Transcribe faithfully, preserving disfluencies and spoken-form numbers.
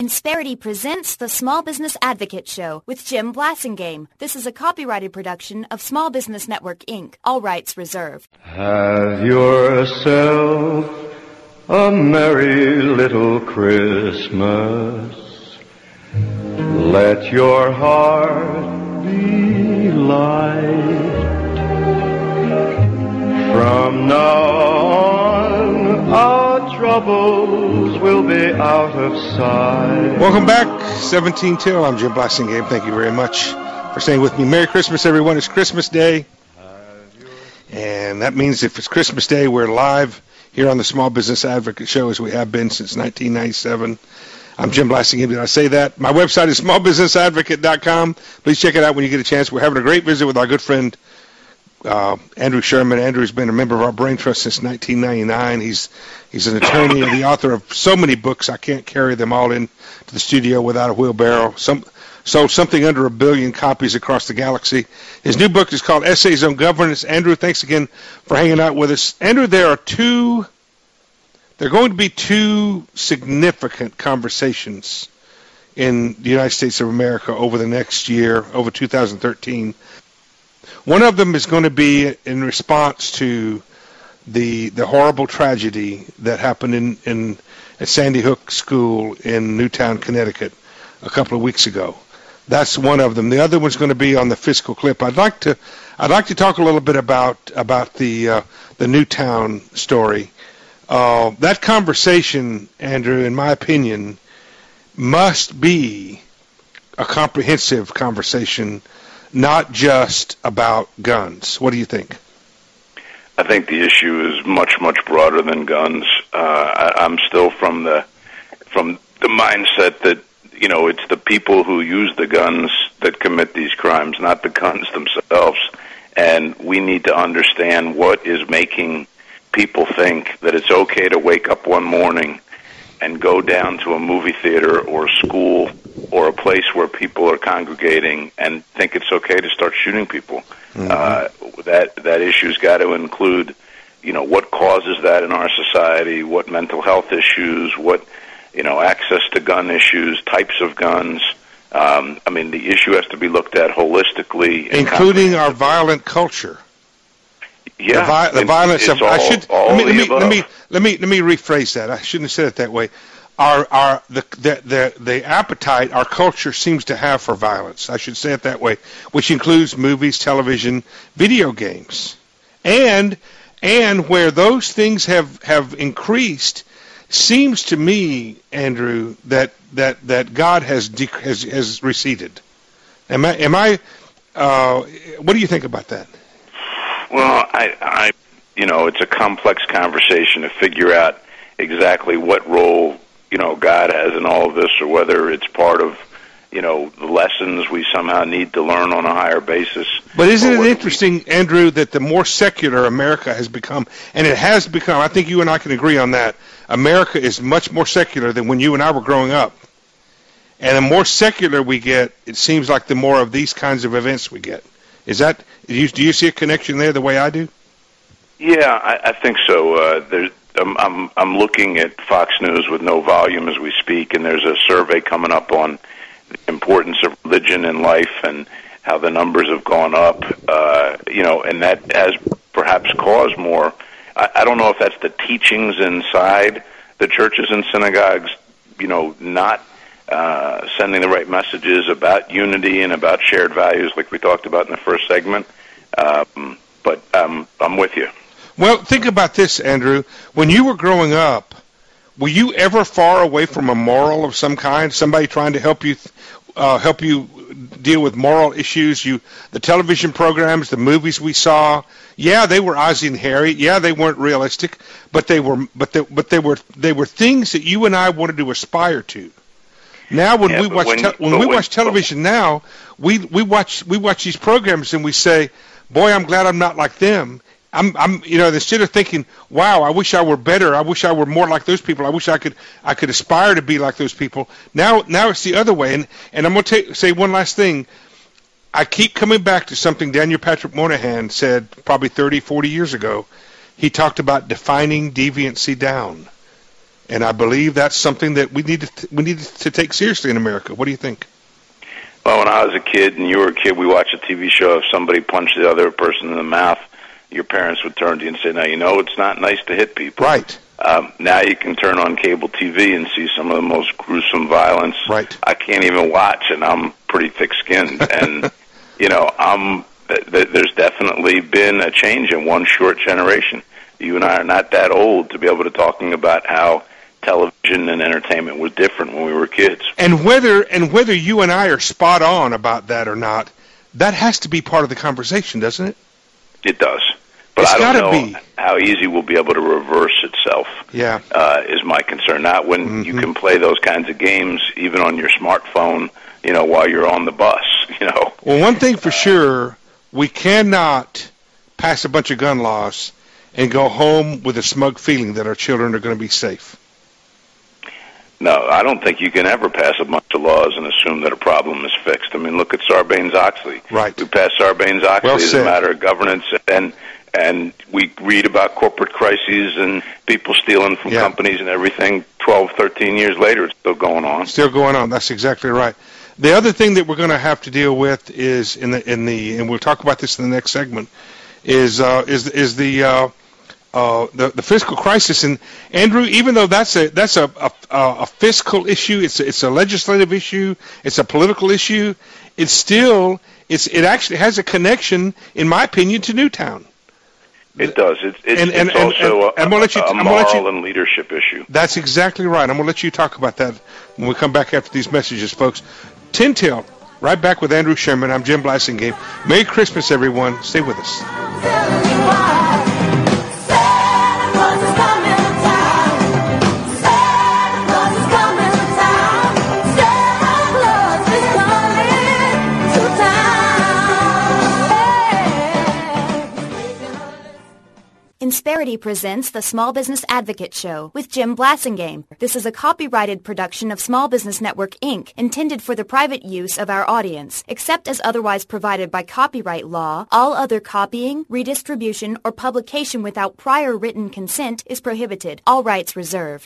Insperity presents the Small Business Advocate Show with Jim Blasingame. This is a copyrighted production of Small Business Network, Incorporated. All rights reserved. Have yourself a merry little Christmas. Let your heart be light. From now on, our troubles will be out of sight. Welcome back, seventeen till. I'm Jim Blasingame. Thank you very much for staying with me. Merry Christmas, everyone. It's Christmas Day. And that means if it's Christmas Day, we're live here on the Small Business Advocate Show as we have been since nineteen ninety-seven. I'm Jim Blasingame. Did I say that? My website is small business advocate dot com. Please check it out when you get a chance. We're having a great visit with our good friend, Uh, Andrew Sherman. Andrew's been a member of our Brain Trust since nineteen ninety-nine. He's he's an attorney and the author of so many books. I can't carry them all in to the studio without a wheelbarrow. Some sold something under a billion copies across the galaxy. His new book is called Essays on Governance. Andrew, thanks again for hanging out with us. Andrew, there are two. There are going to be two significant conversations in the United States of America over the next year, over two thousand thirteen. One of them is going to be in response to the the horrible tragedy that happened in, in at Sandy Hook School in Newtown, Connecticut, a couple of weeks ago. That's one of them. The other one's going to be on the fiscal clip. I'd like to I'd like to talk a little bit about about the uh, the Newtown story. Uh, that conversation, Andrew, in my opinion, must be a comprehensive conversation, not just about guns. What do you think? I think the issue is much, much broader than guns. Uh, I, I'm still from the from the mindset that, you know, it's the people who use the guns that commit these crimes, not the guns themselves. And we need to understand what is making people think that it's okay to wake up one morning and go down to a movie theater or a school or a place where people are congregating and think it's okay to start shooting people. Mm-hmm. Uh, that that issue's got to include, you know, what causes that in our society, what mental health issues, what, you know, access to gun issues, types of guns. Um, I mean, the issue has to be looked at holistically, including our violent culture. Yeah, the, vi- the it, violence of all, I should all let me, let me, above. let me let me let me rephrase that. I shouldn't have said it that way. Our our the, the the the appetite our culture seems to have for violence, I should say it that way, which includes movies, television, video games, and and where those things have have increased, seems to me, Andrew, that that that God has dec- has has receded. Am I am I? Uh, what do you think about that? Well, I, I, you know, it's a complex conversation to figure out exactly what role, you know, God has in all of this, or whether it's part of, you know, the lessons we somehow need to learn on a higher basis. But isn't it interesting, we... Andrew, that the more secular America has become, and it has become, I think you and I can agree on that, America is much more secular than when you and I were growing up. And the more secular we get, it seems like the more of these kinds of events we get. Is that, do you, do you see a connection there the way I do? Yeah, I, I think so. Uh, there, I'm, I'm, I'm looking at Fox News with no volume as we speak, and there's a survey coming up on the importance of religion in life and how the numbers have gone up, uh, you know, and that has perhaps caused more. I, I don't know if that's the teachings inside the churches and synagogues, you know, not Uh, sending the right messages about unity and about shared values like we talked about in the first segment. Um, but um, I'm with you. Well, think about this, Andrew. When you were growing up, were you ever far away from a moral of some kind, somebody trying to help you uh, help you deal with moral issues? You, the television programs, the movies we saw, yeah, they were Ozzie and Harry. Yeah, they weren't realistic, but they were but they, but they were they were things that you and I wanted to aspire to. Now, when yeah, we watch when, te- when we when, watch television now, we we watch we watch these programs and we say, "Boy, I'm glad I'm not like them." I'm I'm you know instead of thinking, "Wow, I wish I were better. I wish I were more like those people. I wish I could I could aspire to be like those people." Now now it's the other way. And and I'm going to say one last thing. I keep coming back to something Daniel Patrick Moynihan said probably thirty, forty years ago. He talked about defining deviancy down. And I believe that's something that we need to, we need to take seriously in America. What do you think? Well, when I was a kid and you were a kid, we watched a T V show. If somebody punched the other person in the mouth, your parents would turn to you and say, now, you know, it's not nice to hit people. Right. Um, now you can turn on cable T V and see some of the most gruesome violence. Right. I can't even watch, and I'm pretty thick-skinned. And, you know, I'm, th- th- there's definitely been a change in one short generation. You and I are not that old to be able to talking about how television and entertainment was different when we were kids. And whether and whether you and I are spot on about that or not, that has to be part of the conversation, doesn't it? It does. But It's I don't know gotta be. how easy we'll be able to reverse itself. Yeah. Uh, is my concern. Not when Mm-hmm. you can play those kinds of games even on your smartphone, you know, while you're on the bus, you know. Well, one thing for sure, we cannot pass a bunch of gun laws and go home with a smug feeling that our children are going to be safe. No, I don't think you can ever pass a bunch of laws and assume that a problem is fixed. I mean, look at Sarbanes-Oxley. Right. We passed Sarbanes-Oxley Well as said. a matter of governance, and and we read about corporate crises and people stealing from Yeah. companies and everything. Twelve, thirteen years later, it's still going on. Still going on. That's exactly right. The other thing that we're going to have to deal with is in the in the and we'll talk about this in the next segment is uh, is is the uh, uh, the the fiscal crisis. And Andrew, even though that's a that's a a, a fiscal issue, it's a, it's a legislative issue, it's a political issue. It's still it's it actually has a connection, in my opinion, to Newtown. It does. It's, it's, And- and- it's and- also and I'm gonna a, let you- a I'm gonna let moral you- and leadership issue. That's exactly right. I'm going to let you talk about that when we come back after these messages, folks. Tin Till, right back with Andrew Sherman. I'm Jim Blassingame. Merry Christmas, everyone. Stay with us. Insperity presents the Small Business Advocate Show with Jim Blassingame. This is a copyrighted production of Small Business Network, Incorporated, intended for the private use of our audience. Except as otherwise provided by copyright law, all other copying, redistribution, or publication without prior written consent is prohibited. All rights reserved.